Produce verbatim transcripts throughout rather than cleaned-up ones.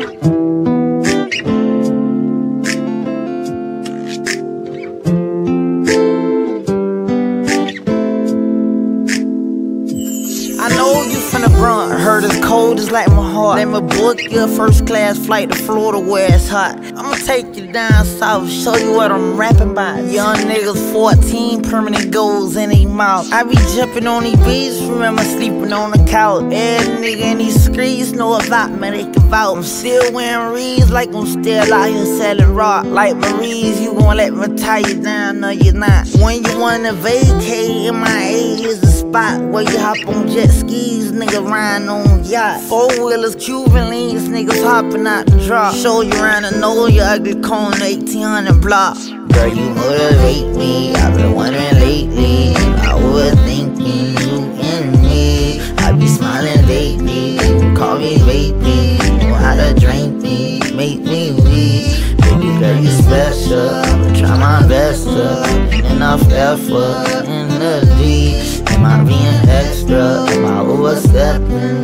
I know you from the Bronx, heard it's cold just like my heart. Let me book your first class flight to Florida where it's hot. I'ma take you down south, show you what I'm rapping about. Young niggas fourteen, permanent goals in their mouth. I be jumping on these beats, remember sleeping on the couch. Every nigga in these streets know about me, they can vouch. I'm still wearing reeds like I'm still out here selling rock. Like Marie's, you gon' let me tie you down, no you're not. When you wanna vacate, M I A is the spot where you hop on jet skis, nigga riding on yachts. Four wheelers, Cuban links, niggas hopping out the drop. Show you around and know your ugly cone, eighteen hundred block. Girl, you motivate me, I've been wondering lately. I was thinking you and me. I be smiling lately, call me baby. Know how to drink me, make me weak. Baby girl, you special, I'ma try my best to enough effort in the D. Am I being extra? Am I overstepping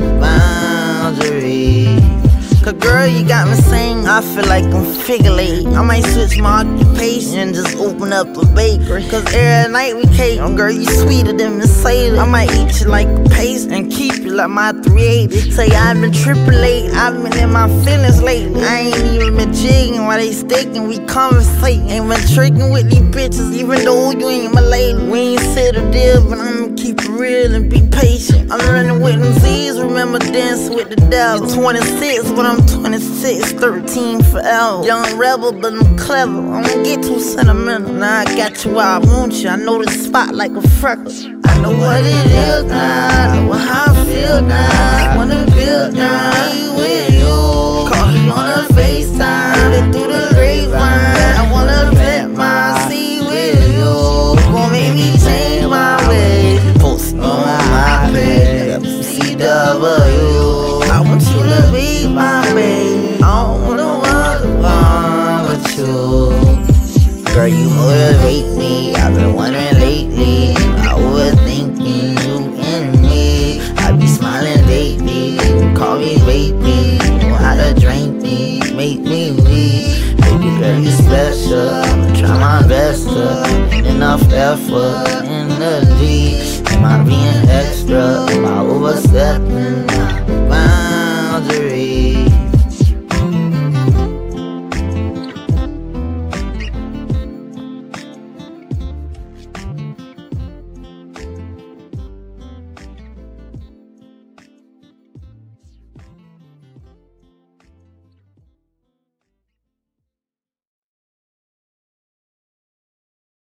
my boundaries? Cause girl, you got me saying I feel like I'm figure eight. I might switch my occupation and just open up a bakery. Cause every night we cake, oh girl, you sweeter than Miss Sadie. I might eat you like a paste and keep you like my three eighty. Say I've been triple late, I've been in my feelings lately. I ain't even been jigging while they sticking, we conversating. Ain't been tricking with these bitches, even though you ain't my lady. We ain't sit a deal, but I'ma keep it real and be patient. I'm running with them Z's, remember dancing with the devil. You're twenty-six, but I'm twenty-six, thirteen forever. Young rebel, but I'm clever. I don't get too sentimental. Now I got you where I want you. I know the spot like a freckle. I know what it is now. I know how I feel now. I wanna build now. Be with you. Call you on a FaceTime. Through the grapevine. I wanna pet my seat with you. Gon' make me change my ways. Post on my page. C W. I want you to be my baby. I don't wanna want with you. Girl, you motivate me, I've been wondering lately. I was thinking you and me. I be smiling lately, call me baby. Know how to drink me, make me weak. Baby girl, you special, I'ma try my best to enough effort in the D. Am I being extra? Am I overstepping